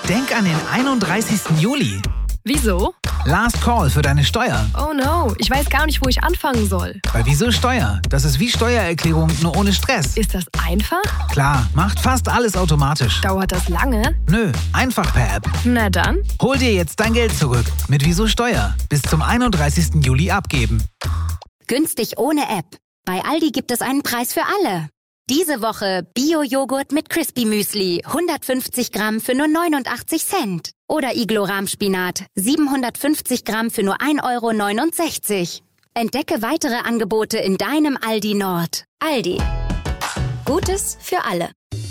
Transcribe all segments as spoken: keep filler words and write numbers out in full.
Denk an den einunddreißigsten Juli. Wieso? Last Call für deine Steuer. Oh no, ich weiß gar nicht, wo ich anfangen soll. Bei Wieso Steuer? Das ist wie Steuererklärung, nur ohne Stress. Ist das einfach? Klar, macht fast alles automatisch. Dauert das lange? Nö, einfach per App. Na dann. Hol dir jetzt dein Geld zurück mit Wieso Steuer. Bis zum einunddreißigsten Juli abgeben. Günstig ohne App. Bei Aldi gibt es einen Preis für alle. Diese Woche Bio-Joghurt mit Crispy Müsli, hundertfünfzig Gramm für nur neunundachtzig Cent. Oder Iglo-Rahmspinat, siebenhundertfünfzig Gramm für nur ein Euro neunundsechzig. Entdecke weitere Angebote in deinem Aldi Nord. Aldi. Gutes für alle.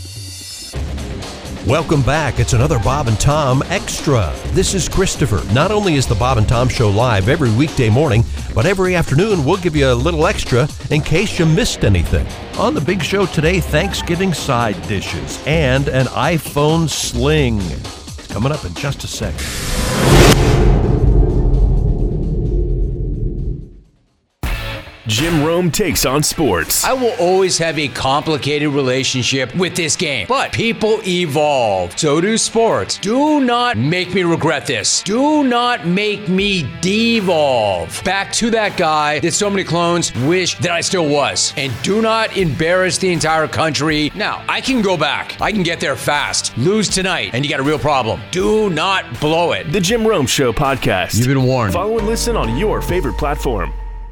Welcome back. It's another Bob and Tom Extra. This is Christopher. Not only is the Bob and Tom Show live every weekday morning, but every afternoon we'll give you a little extra in case you missed anything. On the big show today, Thanksgiving side dishes and an iPhone sling. It's coming up in just a second. Jim Rome takes on sports. I will always have a complicated relationship with this game, but people evolve. So do sports. Do not make me regret this. Do not make me devolve back to that guy that so many clones wish that I still was. And do not embarrass the entire country. Now, I can go back. I can get there fast. Lose tonight, and you got a real problem. Do not blow it. The Jim Rome Show podcast. You've been warned. Follow and listen on your favorite platform.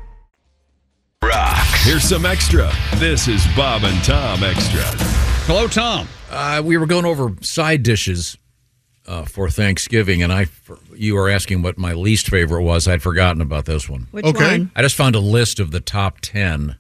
Rocks. Here's some extra. This is Bob and Tom Extra. Hello, Tom. Uh, we were going over side dishes uh, for Thanksgiving, and I, you were asking what my least favorite was. I'd forgotten about this one. Which okay. one? I just found a list of the top ten.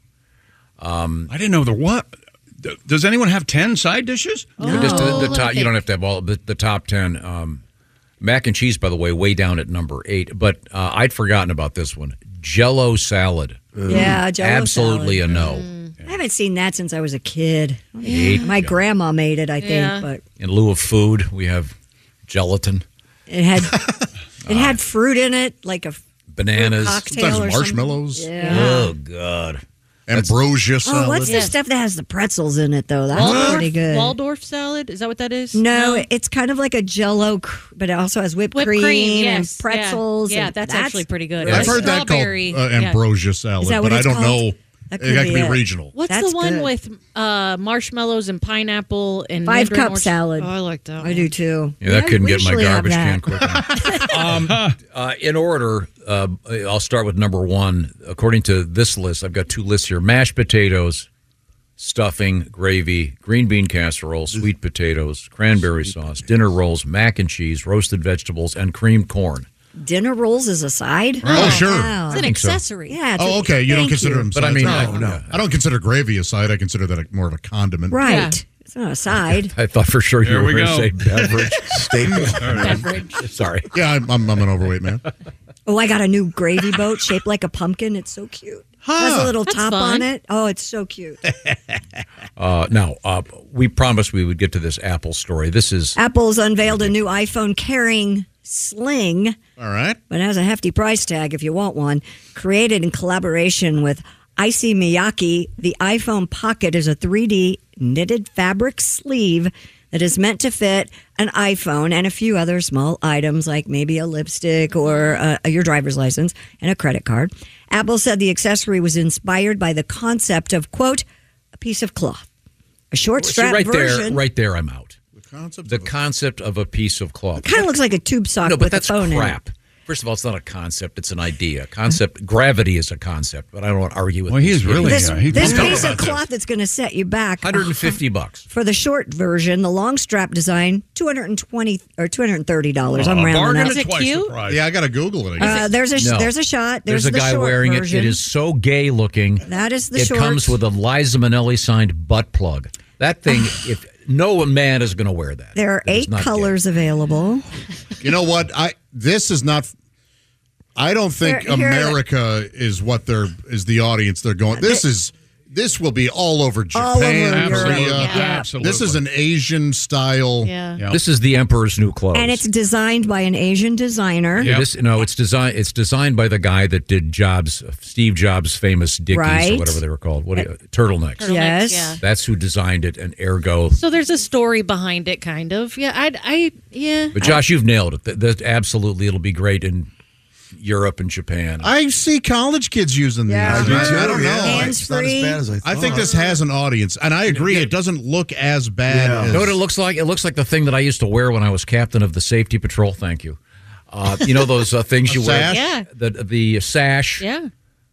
Um, I didn't know there what. Does anyone have ten side dishes? Oh, just the, the top. You don't have to have all, but the top ten. Um, mac and cheese, by the way, way down at number eight. But uh, I'd forgotten about this one. Jell-O salad. Yeah, Jell-O Absolutely salad. a no. Mm. I haven't seen that since I was a kid. Hate My grandma made it, I think. Yeah. But in lieu of food, we have gelatin. It had it had fruit in it, like a bananas, cocktail sometimes or marshmallows. Something. Yeah. Oh God. Ambrosia salad. Oh, what's the Yes. stuff that has the pretzels in it, though? That's Waldorf, pretty good. Waldorf salad? Is that what that is? No, it's kind of like a Jell-O, cr- but it also has whipped, Whipped cream, cream, and yes. pretzels. Yeah, yeah and that's, actually pretty good. I've It's heard that called strawberry. uh, Yeah. ambrosia salad, Is that but what I it's don't called? know. That It could got be to be it. regional. What's That's the one good. with uh, marshmallows and pineapple and Five mandarin cup orange? salad. Oh, I like that. I one. do too. Yeah, that Yeah, couldn't we get my usually have garbage that. can quick enough. um, uh, in order, uh, I'll start with number one. According to this list, I've got two lists here: mashed potatoes, stuffing, gravy, green bean casserole, sweet potatoes, cranberry sauce, dinner rolls, mac and cheese, roasted vegetables, and creamed corn. Dinner rolls as a side? Oh, sure. Wow. It's an think so. accessory. Yeah. It's Oh, a- okay. You don't thank consider you. them But I sides. mean, no, I- no. I don't consider gravy a side. I consider that a, more of a condiment. Right. Yeah. It's not a side. I thought for sure you There were we going to go. say beverage. Staple. Beverage. Sorry. Yeah, I'm, I'm, I'm an overweight man. Oh, I got a new gravy boat shaped like a pumpkin. It's so cute. Has a little That's top fun. on it. Oh, it's so cute. Uh, now, uh, we promised we would get to this Apple story. This is Apple's unveiled a new iPhone carrying sling, All right. but it has a hefty price tag if you want one. Created in collaboration with Issey Miyake, the iPhone Pocket is a three D knitted fabric sleeve that is meant to fit an iPhone and a few other small items like maybe a lipstick or uh, your driver's license and a credit card. Apple said the accessory was inspired by the concept of, quote, a piece of cloth. A short so strap right version. there. Right there, I'm out. The concept. The of a- concept of a piece of cloth. Kind of looks like a tube sock No, but with that's a phone crap. in it. First of all, it's not a concept; it's an idea. Concept, gravity is a concept, but I don't want to argue with. Well, these he's really- idiots. This, Yeah, he- this Don't piece talk of about cloth that's going to set you back one hundred fifty bucks. for the short version. The long strap design, two hundred twenty or two hundred thirty dollars. I'm a rounding bargain up. Is it twice cute? the price. Yeah, I got to Google it. I guess. Uh, there's a No. there's a shot. There's, There's a the guy short wearing version. it. It is so gay looking. That is the It short. comes with a Liza Minnelli signed butt plug. That thing, if no man is going to wear that. There are It is eight not gay. colors available. You know what? I this is not. I don't think Here- here- America is what they're is the audience they're going. This is This will be all over Japan, All over Europe. Korea. Absolutely. Yeah. Absolutely. This is an Asian style. Yeah. Yeah. This is the Emperor's New Clothes. And it's designed by an Asian designer. Yeah. This, no, it's designed. It's designed by the guy that did Jobs, Steve Jobs' famous Dickies Right. or whatever they were called. What do you, turtlenecks? Turtlenecks, Yes. yeah. That's who designed it, and ergo. So there's a story behind it, kind of. Yeah, I, I, yeah. But Josh, you've nailed it. That, that absolutely, it'll be great in Europe and Japan. I see college kids using these. Yeah. I, I do I don't too, know. yeah. Hands It's not as free. bad as I I thought. think this has an audience, and I agree. It doesn't look as bad. Yeah. As, You know what it looks like? It looks like the thing that I used to wear when I was captain of the safety patrol. Thank you. Uh, you know those uh, things A you sash? wear? Yeah. The the sash. Yeah.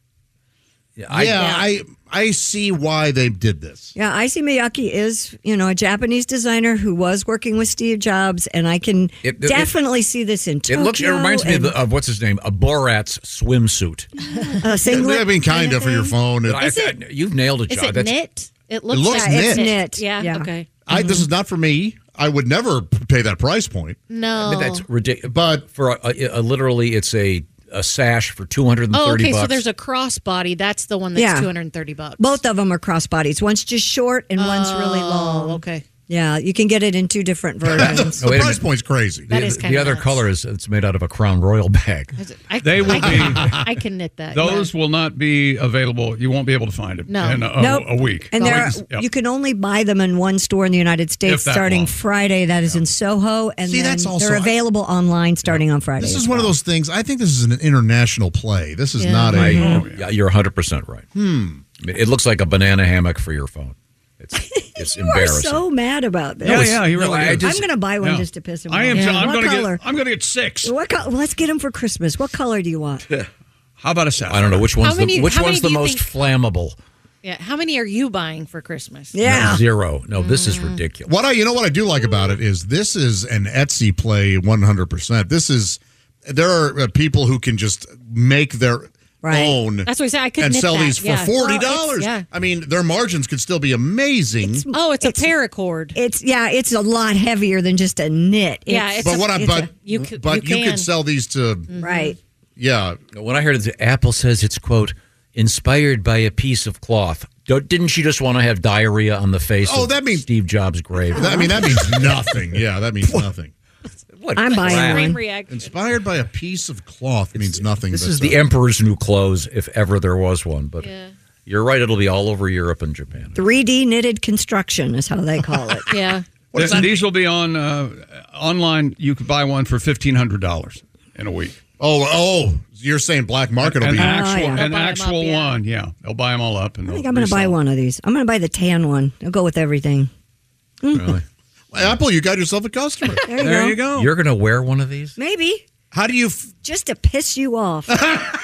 Yeah, I, yeah, I I see why they did this. Yeah, Issey Miyake is, you know, a Japanese designer who was working with Steve Jobs, and I can It- it- definitely see this in It Tokyo. looks. It reminds me of, and, the, of what's his name, a Borat's swimsuit. uh, singlet. I mean, kind of for your thing. phone. It- I- I- you've nailed it, Is Josh. it That's- knit? It looks, looks like knit. It's knit. Yeah, Yeah. okay. I, this is not for me. I would never pay that price point. No. I mean, that's ridiculous. But for a, a, a, literally, it's a, a sash for two hundred and Oh, thirty okay. bucks. So there's a crossbody. That's the one that's Yeah. two hundred and thirty bucks. Both of them are crossbodies. One's just short and one's really long. Oh, okay. Yeah, you can get it in two different versions. the wait a price minute. point's crazy. That the, is the kinda other nuts. color is it's made out of a Crown Royal bag. Is it- I, They will I, be- I can knit that. Those yeah. will not be available. You won't be able to find them No. in a, Nope. a week. And there, Yep. you can only buy them in one store in the United States If that starting long. Friday. That is in Soho, and See, then that's also- they're available online starting on Friday. This as is one of well. those things. I think this is an international play. This is Yeah. not a. I, Mm-hmm. yeah, you're one hundred percent right. Hmm. I mean, it looks like a banana hammock for your phone. It's it's You are embarrassing. so mad about this. Yeah, it's- yeah, he no, really I is. just- I'm going to buy one Yeah. just to piss him I am. off. too. I'm What going to color? get. I'm going to get six. What co- let's get them for Christmas. What color do you want? How about a sapphire? I don't know which one's many- the which how many one's do the you most think- flammable. Yeah. How many are you buying for Christmas? Yeah. Zero. No, this is ridiculous. What I, you know, what I do like about it is this is an Etsy play, one hundred percent. This is there are uh, people who can just make their Right. own That's what I said. I could and knit sell that, these for yeah. forty Well, dollars. it's- yeah. I mean, their margins could still be amazing. Oh, it's, It's- a paracord. It's yeah, it's a lot heavier than just a knit. Yeah, it's but a- what I it's but a- You c- but you you, can. could sell these to right. yeah. When I heard it, Apple says it's quote inspired by a piece of cloth. Don't, didn't she just want to have diarrhea on the face Oh, of that means- Steve Jobs' grave? That, I mean, that means nothing. Yeah, that means nothing. What I'm buying crap. one. Chain reaction. Inspired by a piece of cloth means nothing. This but is the uh, Emperor's New Clothes, if ever there was one. But Yeah. you're right; it'll be all over Europe and Japan. three D knitted construction is how they call it. Yeah. What is Th- that? These will be on uh, online. You could buy one for fifteen hundred dollars in a week. Oh, oh, you're saying black market will An be actual, yeah. an They'll buy 'em actual up, yeah. one. Yeah, they'll buy them all up. And I think I'm going to buy one of these. I'm going to buy the tan one. I'll go with everything. Really? Apple. You got yourself a customer. There you There go. you go. You're going to wear one of these? Maybe How do you? F- just to piss you off. No,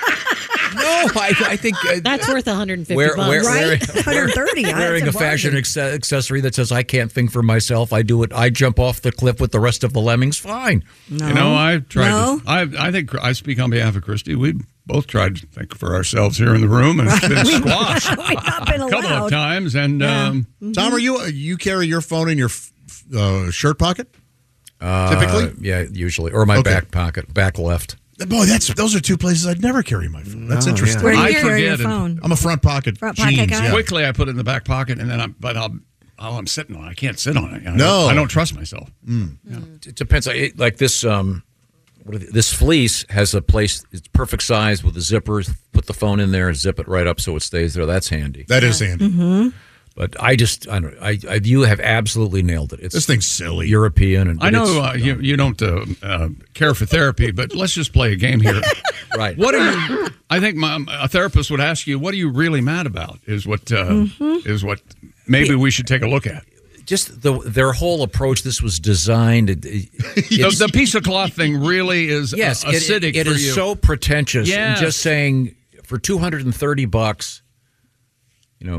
I, I think uh, That's worth one hundred fifty wear, bucks. wear, Right? wearing, one hundred thirty. I- wearing a it's a fashion bargain. ex- accessory that says I can't think for myself. I do it. I jump off the cliff with the rest of the lemmings. Fine. No. You know, I tried. No. To, I I think I speak on behalf of Christy. We both tried to think for ourselves here in the room, and it's been squashed We've not been a couple allowed. of times. And um, Tom, are you you carry your phone in your f- uh, shirt pocket? Typically, Uh, yeah, usually, or my Okay. back pocket, back left. boy, that's those are two places I'd never carry my phone. That's No, interesting. Where do you I carry your forget it. phone? I'm a front pocket Front pocket jeans. guy? Yeah. quickly, I put it in the back pocket, and then I'm. But I'll. Oh, I'm sitting on it. I can't sit on it. I No. don't, I don't trust myself. It depends. It, like this, um, what are the- this fleece has a place. It's perfect size with a zipper. Put the phone in there and zip it right up so it stays there. That's handy. That is handy. Mm-hmm. But I just, I don't. I, I you have absolutely nailed it. It's This thing's silly. European, and I but know it's- uh, you you don't uh, uh, care for therapy, but let's just play a game here. right. What are you? I think my, a therapist would ask you, "What are you really mad about?" Is what uh, Mm-hmm. is what maybe we should take a look at. Just the their whole approach. This was designed. It, it- The, it's- the piece of cloth thing really is uh, yes, it- acidic it for is you. so pretentious. Yes. And just saying for two hundred and thirty bucks, you know,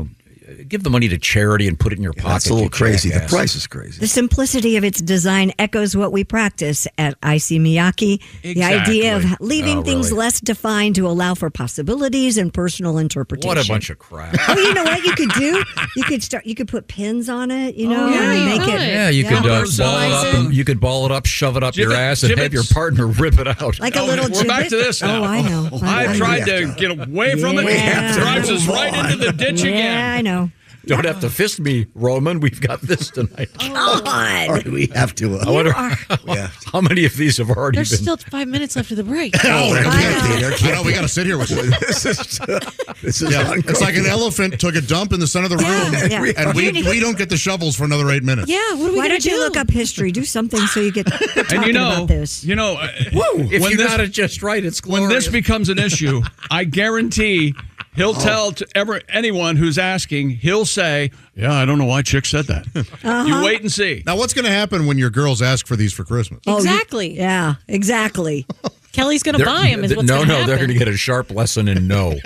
give the money to charity and put it in your pocket. That's a little you crazy. jackass. The price is crazy. The simplicity of its design echoes what we practice at I C Miyake. The idea of Exactly. leaving Oh, things really? less defined to allow for possibilities and personal interpretation. What a bunch of crap. Oh, you know what you could do? You could start. You could put pins on it. You know, Oh, yeah, and you make it. Yeah, you could uh, ball it up. And you could ball it up, shove it up your Gibbet- ass, and have your gibbets. partner rip it out. Like a little We're back gibbet? to this now. Oh, I know. I- I I tried know. to get away from it. Yeah. It drives us right into the ditch Yeah, again. I know. Don't have to fist me, Roman. We've got this tonight. God. All right, we have to. Uh, I wonder yeah. how many of these have already There's been. still five minutes left of the break. Oh, there can't be. There I can't know, be. we got to sit here with you. This is, this is Yeah, it's like an elephant took a dump in the center of the room, Yeah, yeah. and we, You need- we don't get the shovels for another eight minutes. Yeah, what are we Why gonna don't you do? look up history? Do something so you get talking And you know, about this. you know, uh, If when you this, got it just right, it's glorious. when this becomes an issue, I guarantee he'll tell to ever anyone who's asking, he'll say, "Yeah, I don't know why Chick said that." You wait and see. Now, what's going to happen when your girls ask for these for Christmas? Oh, you- Exactly. yeah, exactly. Kelly's going to They're- buy him. Is th- what's no, going to no, happen. they're going to get a sharp lesson in no.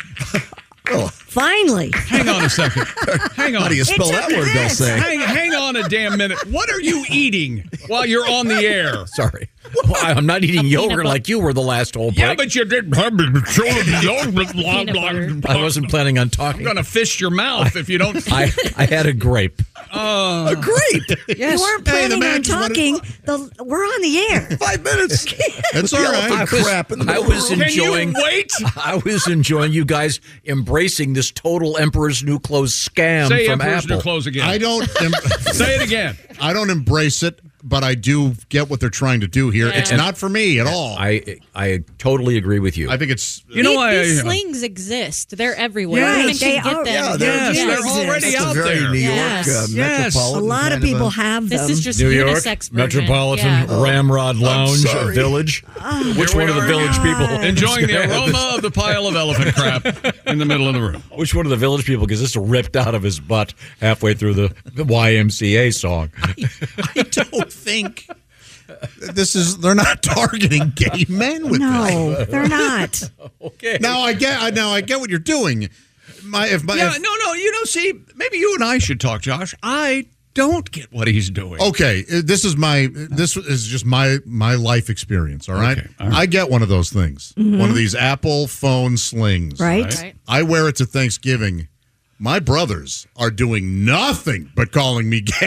Finally. Hang on a second. Hang on. How do you spell It that took word? They'll this. say. Hang, hang on a damn minute. What are you eating while you're on the air? Sorry. Well, I'm not eating yogurt butter. like you were the last whole break. Yeah, but you did. Blah, blah, Peanut blah, butter. blah. I wasn't planning on talking. I'm going to fist your mouth if you don't. I, I had a grape. Uh, A grape. Yes. You weren't Hey, the planning man on just wanted- talking. The, we're on the air. Five minutes. It's all right. I was, crap in the I middle was of the room. Can you enjoying. wait? I was enjoying you guys embracing this total Emperor's New Clothes scam Say from Emperor's Apple. New Clothes again. I don't. Em- Say it again. I don't embrace it, but I do get what they're trying to do here. Yeah. It's not for me at all. I I totally agree with you. I think it's. You know These, why? these I- slings exist. They're everywhere. Yes. Women They can get are- them. Yeah, they're, Yes, Yeah, they're exist. already that's out a very there. New York Yes. uh, Yes. A metropolitan. lot of kind people a- have them. This is just New York, unisex version. Metropolitan, Yeah. Ramrod Lounge, sorry. Village. Which Here one we of the are. Village people? Enjoying the aroma of the pile of elephant crap in the middle of the room. Which one of the Village people gets this ripped out of his butt halfway through the Y M C A song? I don't think this is. They're not targeting gay men with No, this. they're not. Okay. Now I get. Now I get what you're doing. My if my Yeah, if- no, no. You know, see, maybe you and I should talk, Josh. I don't get what he's doing. Okay, uh, this is my this is just my my life experience. All right, Okay, all right. I get one of those things, one of these Apple phone slings. Right? Right. I wear it to Thanksgiving. My brothers are doing nothing but calling me gay.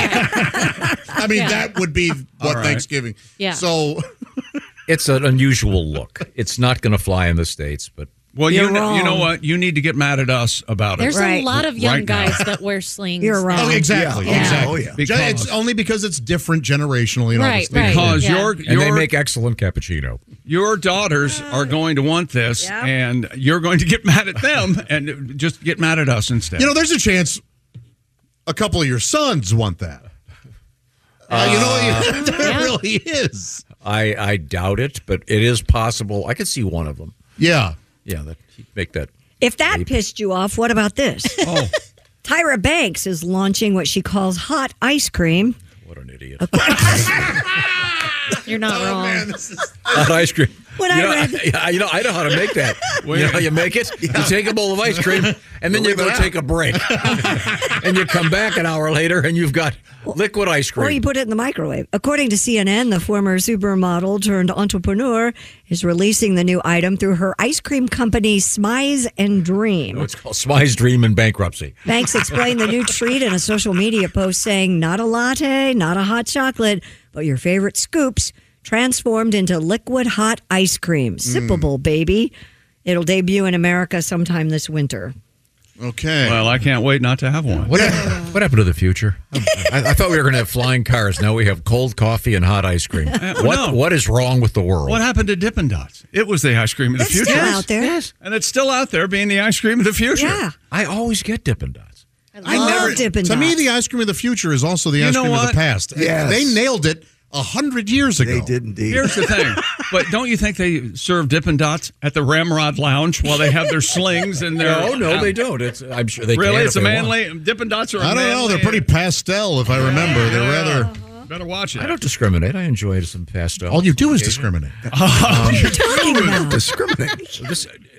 I mean, Yeah. that would be what All right. Thanksgiving. Yeah. So It's an unusual look. It's not going to fly in the States, but Well, you You're know, you know wrong. what? You need to get mad at us about There's it. Right. a lot of young Right now. guys that wear slings. You're wrong. oh, exactly, Yeah. exactly. Oh, yeah. Ju- It's only because it's different generationally and all Right, this thing. right. Because Yeah. your and your they make excellent cappuccino. your daughters are going to want this, Yeah. and you're going to get mad at them, and just get mad at us instead. You know, there's a chance a couple of your sons want that. Uh, you know, there Yeah. really is. I, I doubt it, but it is possible. I could see one of them. Yeah. Yeah, that he'd make that. If that pissed you off, what about this? Oh, Tyra Banks is launching what she calls hot ice cream. What an idiot. You're not Oh, wrong. man, this is. Hot ice cream. When you I know, read- I, you know, I know how to make that. You know how you make it? You take a bowl of ice cream, and then you go take a break. And you come back an hour later, and you've got liquid ice cream. Or you put it in the microwave. According to C N N, the former supermodel turned entrepreneur is releasing the new item through her ice cream company, Smize and Dream. It's called Smy's Dream in bankruptcy. Banks explained the new treat in a social media post saying, not a latte, not a hot chocolate, but your favorite scoops transformed into liquid hot ice cream. Sippable, baby. It'll debut in America sometime this winter. Okay. well, I can't wait not to have one. What, hap- what happened to the future? I, I thought we were going to have flying cars. Now we have cold coffee and hot ice cream. What no. What is wrong with the world? What happened to Dippin' Dots? It was the ice cream of the It's future. still out there. Yes. And it's still out there being the ice cream of the future. Yeah. I always get Dippin' Dots. I love Dippin' To me, Dots. the ice cream of the future is also the You ice know cream of what? the past. Yes. They nailed it a hundred years ago. They did indeed. Here's the thing. But don't you think they serve Dippin' Dots at the Ramrod Lounge while they have their slings and their... No, no, they don't. It's, I'm sure they Really? can It's if a they want. manly... Dippin' Dots are a I don't know. manly- They're pretty pastel, if I remember. They're rather. Better watch it. I don't discriminate. I enjoy some pastel. All you do is discriminate. What are you talking about? Discriminate. This,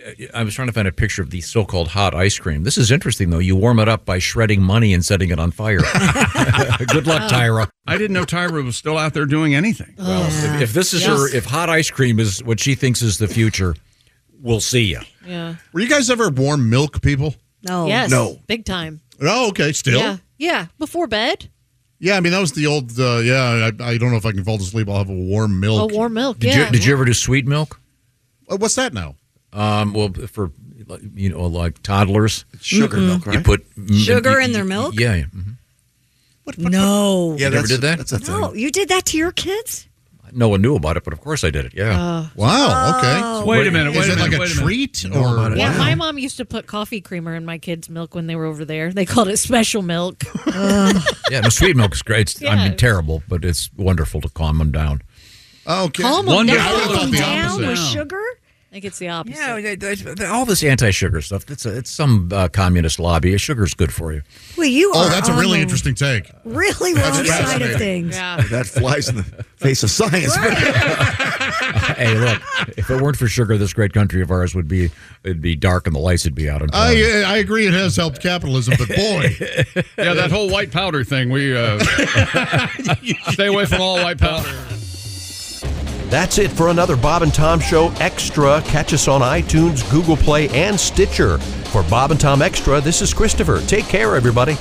I was trying to find a picture of the so-called hot ice cream. This is interesting, though. You warm it up by shredding money and setting it on fire. Good luck, Tyra. I didn't know Tyra was still out there doing anything. Well, if, if this is Yes. her, if hot ice cream is what she thinks is the future, we'll see you. Yeah. Were you guys ever warm milk people? No. Yes. No. Big time. Oh, okay. Still. Yeah. Yeah. Before bed. Yeah, I mean that was the old. Uh, yeah, I, I don't know if I can fall asleep. I'll have a warm milk. Oh, warm milk. Did yeah. you Did you ever do sweet milk? Uh, what's that now? Um, well, for you know, like toddlers, Sugar Mm-mm. milk, right? you put Sugar in their milk? Yeah. yeah. mhm. No. Yeah, You never that's, did that? That's a thing. No, you did that to your kids? No one knew about it, but of course I did it. Yeah. Wow. Okay. Oh. Wait a minute. Wait Is a it minute. like a wait a minute. treat Know or? about it. Yeah, Wow. my mom used to put coffee creamer in my kids' milk when they were over there. They called it special milk. yeah. No, sweet milk is great. It's, I Yeah. mean, terrible, but it's wonderful to calm them down. Okay. Calm 'em Wonderful. down. I would've thought the Down opposite. with No. sugar? I think it's the opposite. Yeah, they- they- all this anti-sugar stuff. It's a, it's some uh, communist lobby. Sugar's good for you. Well, you Oh, are that's a on really the interesting take. really wrong side of fascinating. things. Yeah. That flies in the face of science. Hey, look, if it weren't for sugar, this great country of ours would be it'd be dark and the lights would be out. On time. I I agree it has helped capitalism, but boy, Yeah, that whole white powder thing. We uh, stay away from all white powder. That's it for another Bob and Tom Show Extra. Catch us on iTunes, Google Play, and Stitcher. For Bob and Tom Extra, this is Christopher. Take care, everybody.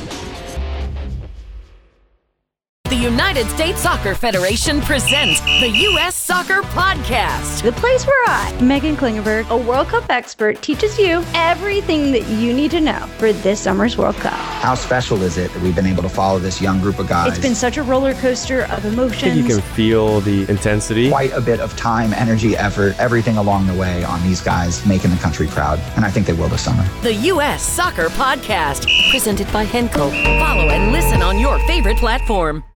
The United States Soccer Federation presents the U S Soccer Podcast. The place where I, Megan Klingenberg, a World Cup expert, teaches you everything that you need to know for this summer's World Cup. How special is it that we've been able to follow this young group of guys? It's been such a roller coaster of I think emotions. you can feel the intensity. Quite a bit of time, energy, effort, everything along the way on these guys making the country proud. And I think they will this summer. The U S Soccer Podcast, presented by Henkel. Follow and listen on your favorite platform.